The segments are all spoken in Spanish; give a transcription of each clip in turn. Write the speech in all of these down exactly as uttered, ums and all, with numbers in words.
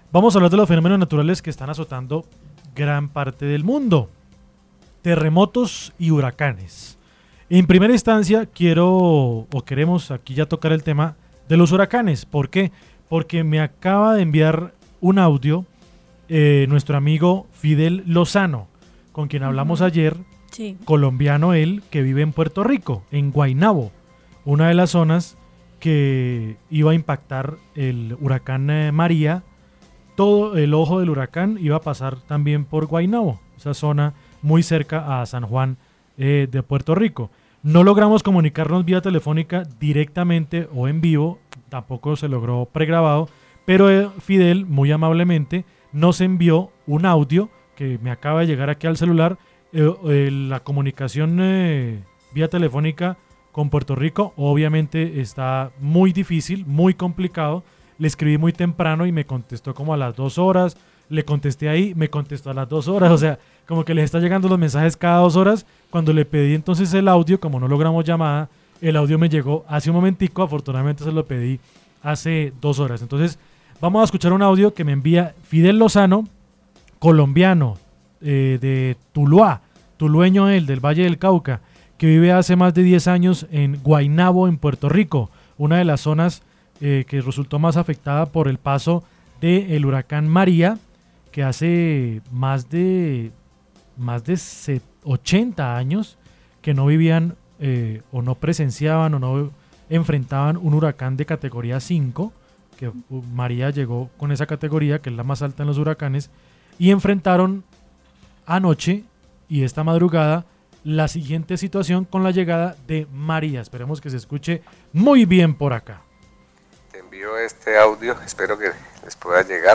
Vamos a hablar de los fenómenos naturales que están azotando gran parte del mundo. Terremotos y huracanes. En primera instancia, quiero o queremos aquí ya tocar el tema de los huracanes. ¿Por qué? Porque me acaba de enviar un audio eh, nuestro amigo Fidel Lozano, con quien hablamos Ujú. ayer, Sí. colombiano él, que vive en Puerto Rico, en Guaynabo, una de las zonas que iba a impactar el huracán eh, María. Todo el ojo del huracán iba a pasar también por Guaynabo, esa zona muy cerca a San Juan eh, de Puerto Rico. No logramos comunicarnos vía telefónica directamente o en vivo, tampoco se logró pregrabado, pero eh, Fidel muy amablemente nos envió un audio que me acaba de llegar aquí al celular. Eh, eh, la comunicación eh, vía telefónica con Puerto Rico obviamente está muy difícil, muy complicado. Le escribí muy temprano y me contestó como a las dos horas. Le contesté ahí, me contestó a las dos horas. O sea, como que les está llegando los mensajes cada dos horas. Cuando le pedí entonces el audio, como no logramos llamada, el audio me llegó hace un momentico. Afortunadamente se lo pedí hace dos horas. Entonces, vamos a escuchar un audio que me envía Fidel Lozano, colombiano, eh, de Tuluá, tulueño él, del Valle del Cauca, que vive hace más de diez años en Guaynabo, en Puerto Rico, una de las zonas eh, que resultó más afectada por el paso del huracán María, que hace más de, más de se- ochenta años que no vivían eh, o no presenciaban o no enfrentaban un huracán de categoría cinco, que uh, María llegó con esa categoría, que es la más alta en los huracanes, y enfrentaron anoche y esta madrugada la siguiente situación con la llegada de María. Esperemos que se escuche muy bien por acá. Te envío este audio, espero que les pueda llegar.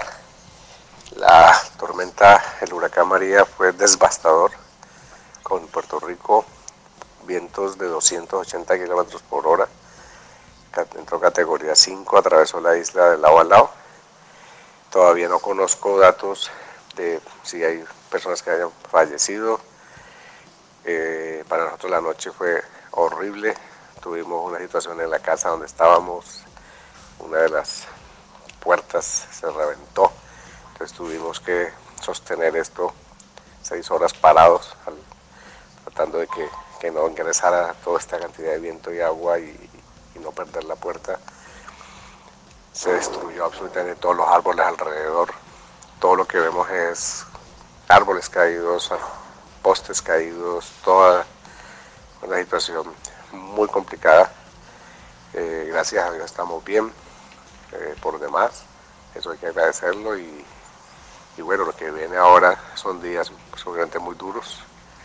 La tormenta, el huracán María fue devastador con Puerto Rico, vientos de doscientos ochenta kilómetros por hora, entró categoría cinco, atravesó la isla de lado a lado. Todavía no conozco datos de si hay personas que hayan fallecido. Eh, para nosotros la noche fue horrible, tuvimos una situación en la casa donde estábamos, una de las puertas se reventó, entonces tuvimos que sostener esto seis horas parados, al, tratando de que, que no ingresara toda esta cantidad de viento y agua y, y no perder la puerta. Se destruyó absolutamente todos los árboles alrededor, todo lo que vemos es árboles caídos, postes caídos, toda una situación muy complicada. Eh, gracias a Dios estamos bien, eh, por demás, eso hay que agradecerlo y, y bueno, lo que viene ahora son días seguramente muy duros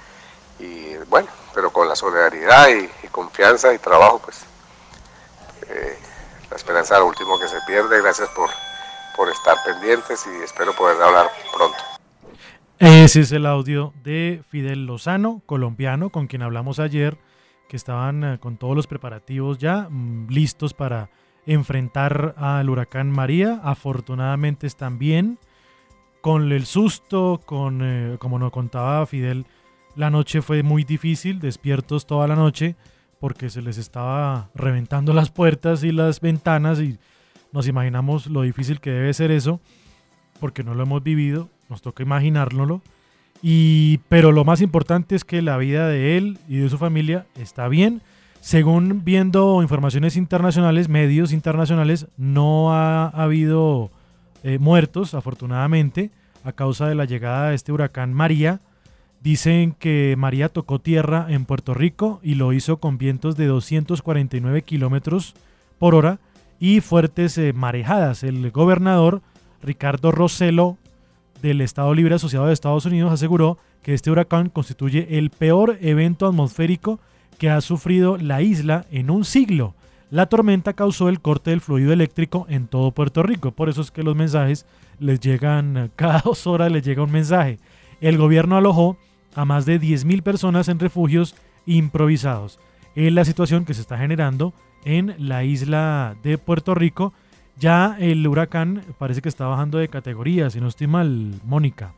y bueno, pero con la solidaridad y, y confianza y trabajo, pues eh, la esperanza es lo último que se pierde. Gracias por, por estar pendientes y espero poder hablar pronto. Ese es el audio de Fidel Lozano, colombiano, con quien hablamos ayer, que estaban eh, con todos los preparativos ya mm, listos para enfrentar al huracán María. Afortunadamente están bien. Con el susto, con eh, como nos contaba Fidel, la noche fue muy difícil, despiertos toda la noche, porque se les estaba reventando las puertas y las ventanas y nos imaginamos lo difícil que debe ser eso, porque no lo hemos vivido, nos toca imaginárnoslo. Y, pero lo más importante es que la vida de él y de su familia está bien. Según viendo informaciones internacionales, medios internacionales, no ha, ha habido eh, muertos, afortunadamente, a causa de la llegada de este huracán María. Dicen que María tocó tierra en Puerto Rico y lo hizo con vientos de doscientos cuarenta y nueve kilómetros por hora y fuertes eh, marejadas. El gobernador Ricardo Rossello del Estado Libre Asociado de Estados Unidos aseguró que este huracán constituye el peor evento atmosférico que ha sufrido la isla en un siglo. La tormenta causó el corte del fluido eléctrico en todo Puerto Rico, por eso es que los mensajes les llegan, cada dos horas les llega un mensaje. El gobierno alojó a más de diez mil personas en refugios improvisados. Es la situación que se está generando en la isla de Puerto Rico. Ya el huracán parece que está bajando de categoría, si no estoy mal, Mónica.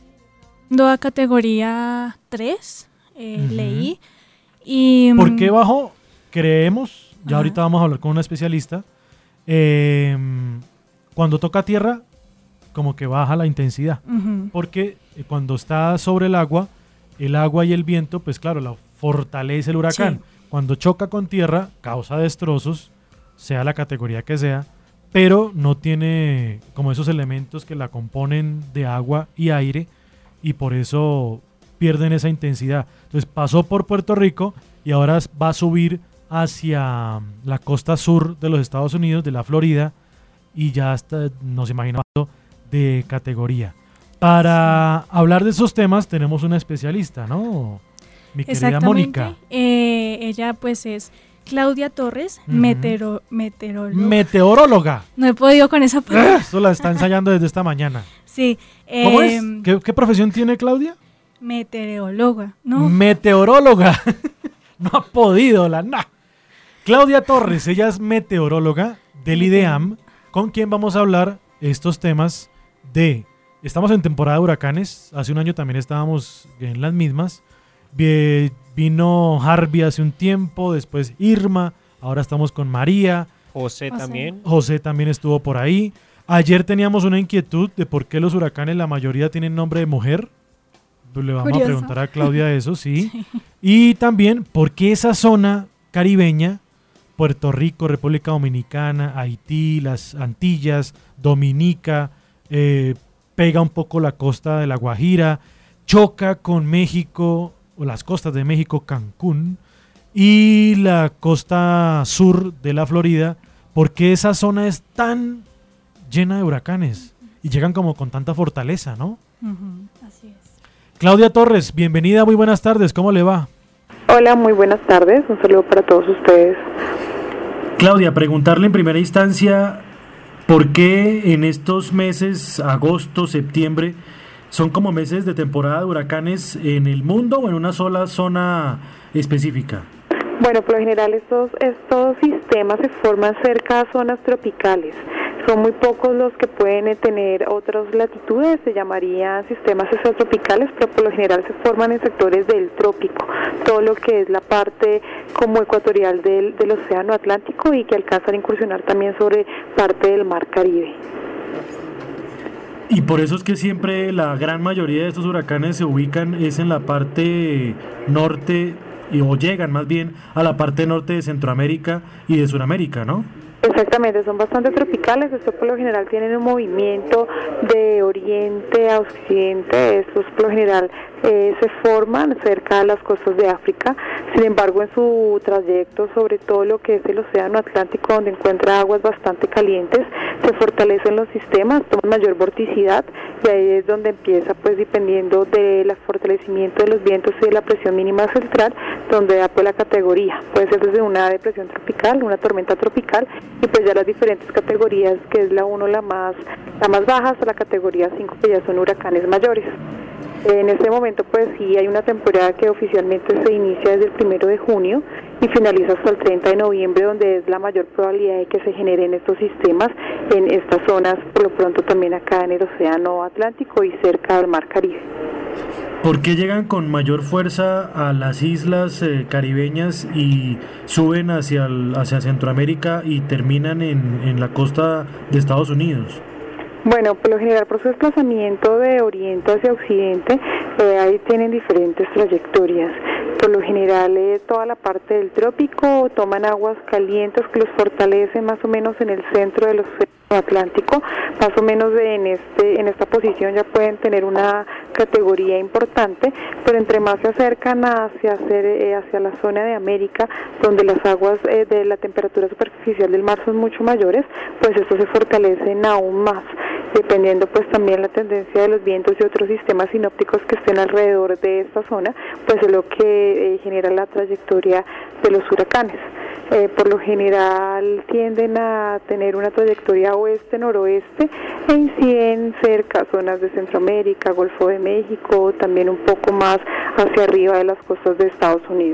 A categoría tres, eh, Ujú. leí. Y, ¿Por qué bajó? Creemos, ya Ajá. ahorita vamos a hablar con una especialista, eh, cuando toca tierra, como que baja la intensidad. Ujú. Porque eh, cuando está sobre el agua, el agua y el viento, pues claro, la fortalece el huracán. Sí. Cuando choca con tierra, causa destrozos, sea la categoría que sea, pero no tiene como esos elementos que la componen de agua y aire, y por eso pierden esa intensidad. Entonces pasó por Puerto Rico y ahora va a subir hacia la costa sur de los Estados Unidos, de la Florida, y ya hasta nos imaginamos de categoría. Para hablar de esos temas tenemos una especialista, ¿no? Mi querida Exactamente. Mónica. Eh, ella pues es Claudia Torres, Ujú. metero, meteoróloga. Meteoróloga. no he podido con esa palabra. Esto la está ensayando desde esta mañana. Sí. ¿Cómo es? em, ¿Qué, qué profesión tiene Claudia? Meteoróloga, ¿no? Meteoróloga. No ha podido la na. Claudia Torres, ella es meteoróloga del IDEAM, con quien vamos a hablar estos temas de... Estamos en temporada de huracanes, hace un año también estábamos en las mismas. Vi- Vino Harvey hace un tiempo, después Irma, ahora estamos con María, José José. también. José también estuvo por ahí. Ayer teníamos una inquietud de por qué los huracanes la mayoría tienen nombre de mujer. Le vamos Curioso. a preguntar a Claudia eso, sí. Y también por qué esa zona caribeña, Puerto Rico, República Dominicana, Haití, las Antillas, Dominica, eh, pega un poco la costa de La Guajira, choca con México, o las costas de México, Cancún, y la costa sur de la Florida. ¿Por qué esa zona es tan llena de huracanes y llegan como con tanta fortaleza, no? Ujú, así es. Claudia Torres, bienvenida, muy buenas tardes, ¿cómo le va? Hola, muy buenas tardes. Un saludo para todos ustedes. Claudia, preguntarle en primera instancia por qué en estos meses, agosto, septiembre, son como meses de temporada de huracanes en el mundo o en una sola zona específica. Bueno, por lo general estos, estos sistemas se forman cerca a zonas tropicales. Son muy pocos los que pueden eh, tener otras latitudes, se llamarían sistemas extratropicales, pero por lo general se forman en sectores del trópico, todo lo que es la parte como ecuatorial del, del océano Atlántico y que alcanzan a incursionar también sobre parte del mar Caribe. Y por eso es que siempre la gran mayoría de estos huracanes se ubican es en la parte norte, y, o llegan más bien a la parte norte de Centroamérica y de Sudamérica, ¿no? Exactamente, son bastante tropicales. Estos por lo general tienen un movimiento de oriente a occidente. Estos por lo general eh, se forman cerca de las costas de África. Sin embargo, en su trayecto, sobre todo lo que es el océano Atlántico, donde encuentra aguas bastante calientes, se fortalecen los sistemas, toman mayor vorticidad, y ahí es donde empieza, pues dependiendo del fortalecimiento de los vientos y de la presión mínima central, donde da pues la categoría. Puede ser desde una depresión tropical, una tormenta tropical, y pues ya las diferentes categorías, que es la uno la más la más baja, hasta la categoría cinco, que ya son huracanes mayores. En este momento pues sí hay una temporada que oficialmente se inicia desde el primero de junio y finaliza hasta el treinta de noviembre, donde es la mayor probabilidad de que se generen estos sistemas en estas zonas, por lo pronto también acá en el océano Atlántico y cerca del mar Caribe. ¿Por qué llegan con mayor fuerza a las islas eh, caribeñas y suben hacia, el- hacia Centroamérica y terminan en, en la costa de Estados Unidos? Bueno, por lo general, por su desplazamiento de oriente hacia occidente, eh, ahí tienen diferentes trayectorias. Por lo general, eh, toda la parte del trópico toman aguas calientes que los fortalecen más o menos en el centro del océano Atlántico, más o menos en este en esta posición ya pueden tener una categoría importante, pero entre más se acercan hacia hacer, eh, hacia la zona de América, donde las aguas eh, de la temperatura superficial del mar son mucho mayores, pues estos se fortalecen aún más, dependiendo pues también la tendencia de los vientos y otros sistemas sinópticos que estén alrededor de esta zona, pues es lo que eh, genera la trayectoria de los huracanes. Eh, por lo general tienden a tener una trayectoria oeste-noroeste e inciden cerca a zonas de Centroamérica, Golfo de México, también un poco más hacia arriba de las costas de Estados Unidos.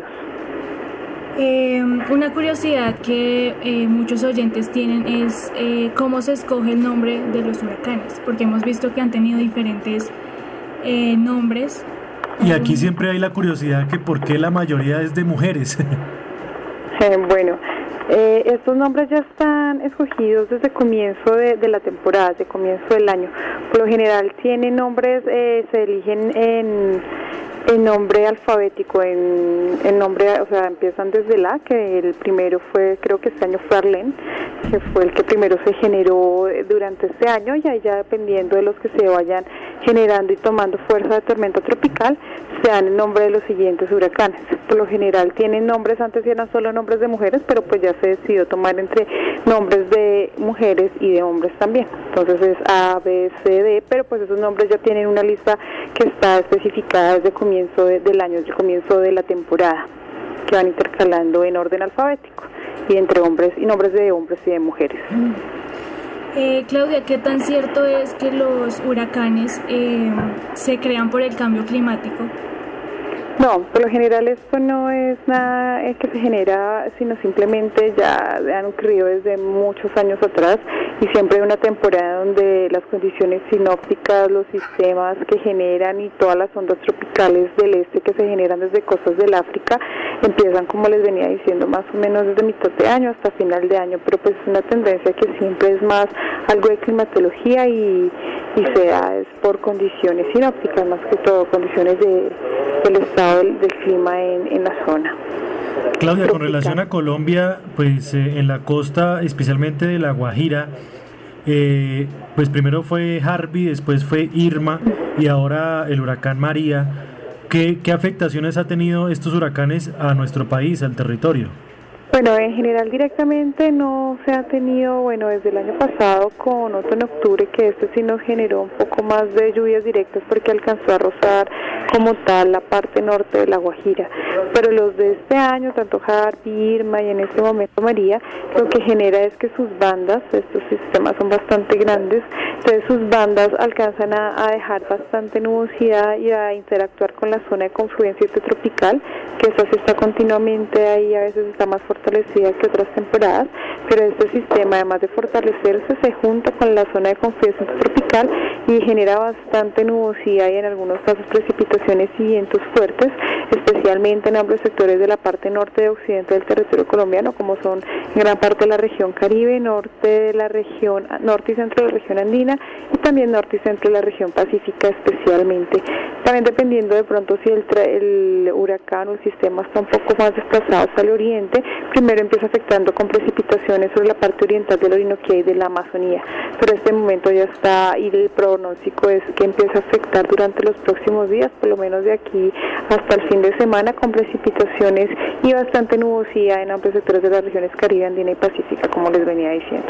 Eh, una curiosidad que eh, muchos oyentes tienen es eh, cómo se escoge el nombre de los huracanes, porque hemos visto que han tenido diferentes eh, nombres. Y aquí siempre hay la curiosidad que por qué la mayoría es de mujeres. Eh, bueno, Eh, estos nombres ya están escogidos desde comienzo de, de la temporada, desde comienzo del año. Por lo general tienen nombres, eh, se eligen en, en nombre alfabético, en, en nombre, o sea, empiezan desde la, que el primero fue, creo que este año fue Arlén, que fue el que primero se generó durante este año, y ahí ya dependiendo de los que se vayan generando y tomando fuerza de tormenta tropical, se dan el nombre de los siguientes huracanes. Por lo general tienen nombres, antes eran solo nombres de mujeres, pero pues ya se decidió tomar entre nombres de mujeres y de hombres también. Entonces es A, B, C, D, pero pues esos nombres ya tienen una lista que está especificada desde el comienzo de, del año, desde el comienzo de la temporada, que van intercalando en orden alfabético y entre hombres y nombres de hombres y de mujeres. Eh, Claudia, ¿qué tan cierto es que los huracanes eh, se crean por el cambio climático? No, por lo general esto no es nada que se genera, sino simplemente ya han ocurrido desde muchos años atrás, y siempre hay una temporada donde las condiciones sinópticas, los sistemas que generan y todas las ondas tropicales del este que se generan desde costas del África empiezan, como les venía diciendo, más o menos desde mitad de año hasta final de año, pero pues es una tendencia que siempre es más algo de climatología y, y se da es por condiciones sinópticas, más que todo condiciones de, del estado del, del clima en, en la zona. Claudia, con relación a Colombia, pues eh, en la costa, especialmente de La Guajira, eh, pues primero fue Harvey, después fue Irma y ahora el huracán María. ¿Qué, qué afectaciones ha tenido estos huracanes a nuestro país, al territorio? Bueno, en general directamente no se ha tenido, bueno, desde el año pasado con otro en octubre, que este sí nos generó un poco más de lluvias directas porque alcanzó a rozar como tal la parte norte de La Guajira, pero los de este año, tanto Harvey, Irma y en este momento María, lo que genera es que sus bandas, estos sistemas son bastante grandes, entonces sus bandas alcanzan a, a dejar bastante nubosidad y a interactuar con la zona de confluencia intertropical, que esa sí está continuamente ahí, a veces está más fortalecida que otras temporadas, pero este sistema, además de fortalecerse, se junta con la zona de confluencia intertropical y genera bastante nubosidad y en algunos casos precipitaciones y vientos fuertes, especialmente en amplios sectores de la parte norte y occidente del territorio colombiano, como son gran parte de la región Caribe, norte de la región, norte y centro de la región andina, y también norte y centro de la región pacífica especialmente. También dependiendo de pronto si el, el huracán o el sistema está un poco más desplazado hacia el oriente, primero empieza afectando con precipitaciones sobre la parte oriental del Orinoquía y de la Amazonía, pero este momento ya está, y el pronóstico es que empieza a afectar durante los próximos días, por lo menos de aquí hasta el fin de semana, con precipitaciones y bastante nubosidad en amplios sectores de las regiones Caribe, Andina y Pacífica, como les venía diciendo.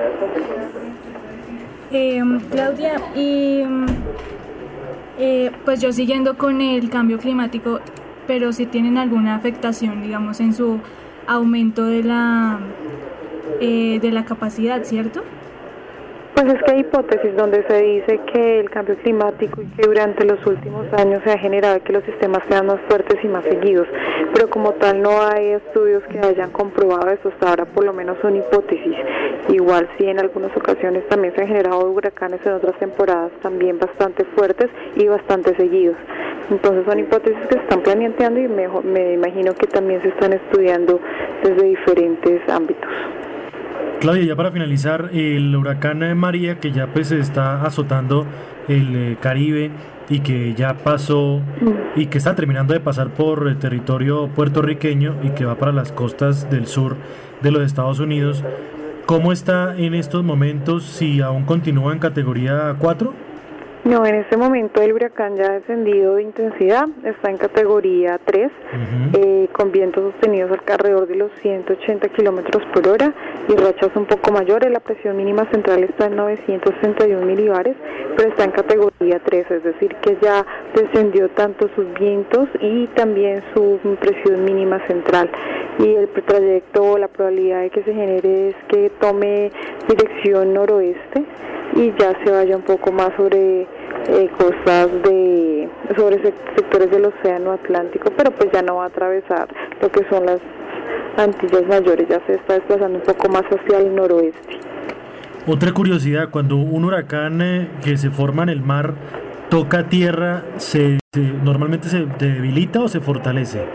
Eh, Claudia, y eh, pues yo siguiendo con el cambio climático, pero si tienen alguna afectación, digamos, en su aumento de la eh, de la capacidad, ¿cierto? Pues es que hay hipótesis donde se dice que el cambio climático y que durante los últimos años se ha generado que los sistemas sean más fuertes y más seguidos, pero como tal no hay estudios que hayan comprobado eso hasta ahora, por lo menos son hipótesis. Igual sí en algunas ocasiones también se han generado huracanes en otras temporadas también bastante fuertes y bastante seguidos. Entonces son hipótesis que se están planteando y me, me imagino que también se están estudiando desde diferentes ámbitos. Claudia, ya para finalizar, el huracán María, que ya pues está azotando el eh, Caribe y que ya pasó y que está terminando de pasar por el territorio puertorriqueño y que va para las costas del sur de los Estados Unidos, ¿cómo está en estos momentos? ¿Si aún continúa en categoría cuatro? No, en este momento el huracán ya ha descendido de intensidad, está en categoría tres, uh-huh. eh, con vientos sostenidos alrededor de los ciento ochenta kilómetros por hora y rachas un poco mayores. La presión mínima central está en novecientos sesenta y uno milibares, pero está en categoría tres, es decir, que ya descendió tanto sus vientos y también su presión mínima central. Y el trayecto, la probabilidad de que se genere es que tome dirección noroeste y ya se vaya un poco más sobre eh, costas de, sobre sectores del océano Atlántico, pero pues ya no va a atravesar lo que son las Antillas Mayores, ya se está desplazando un poco más hacia el noroeste. Otra curiosidad, cuando un huracán eh, que se forma en el mar toca tierra, ¿se, se, normalmente se debilita o se fortalece?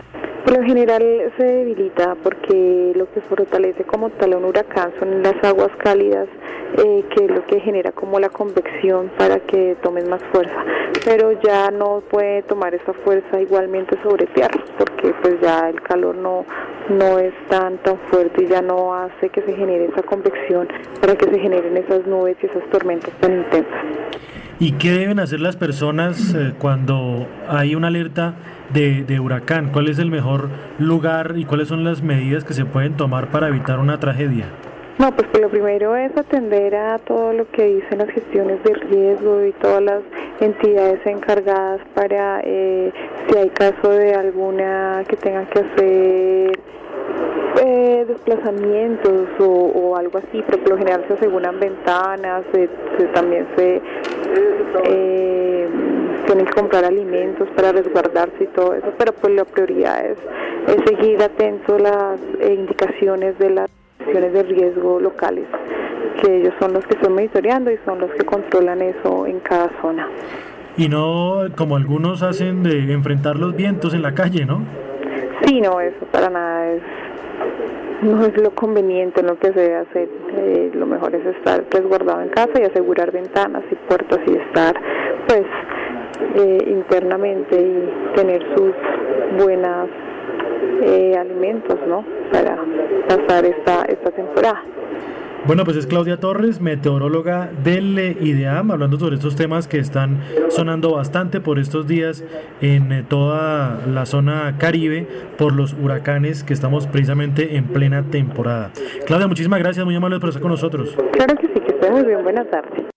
Por lo general se debilita porque lo que fortalece como tal a un huracán son las aguas cálidas, eh, que es lo que genera como la convección para que tomen más fuerza, pero ya no puede tomar esa fuerza igualmente sobre tierra porque pues ya el calor no, no es tan tan fuerte y ya no hace que se genere esa convección para que se generen esas nubes y esas tormentas tan intensas. ¿Y qué deben hacer las personas eh, cuando hay una alerta de, de huracán? ¿Cuál es el mejor lugar y cuáles son las medidas que se pueden tomar para evitar una tragedia? No, pues que lo primero es atender a todo lo que dicen las gestiones de riesgo y todas las entidades encargadas para eh, si hay caso de alguna que tengan que hacer eh, desplazamientos o, o algo así, pero por lo general se aseguran ventanas, se, se, también se eh, tienen que comprar alimentos para resguardarse y todo eso, pero pues la prioridad es, es seguir atento a las eh, indicaciones de las de riesgo locales, que ellos son los que están monitoreando y son los que controlan eso en cada zona. Y no como algunos hacen de enfrentar los vientos en la calle, ¿no? Sí, no, eso para nada es no es lo conveniente, lo que se debe hacer. Eh, lo mejor es estar resguardado en casa y asegurar ventanas y puertas y estar pues eh, internamente y tener sus buenas Eh, alimentos, ¿no? Para pasar esta, esta temporada. Bueno, pues es Claudia Torres, meteoróloga del IDEAM, hablando sobre estos temas que están sonando bastante por estos días en toda la zona Caribe por los huracanes que estamos precisamente en plena temporada. Claudia, muchísimas gracias, muy amable por estar con nosotros. Claro que sí, que estés muy bien, buenas tardes.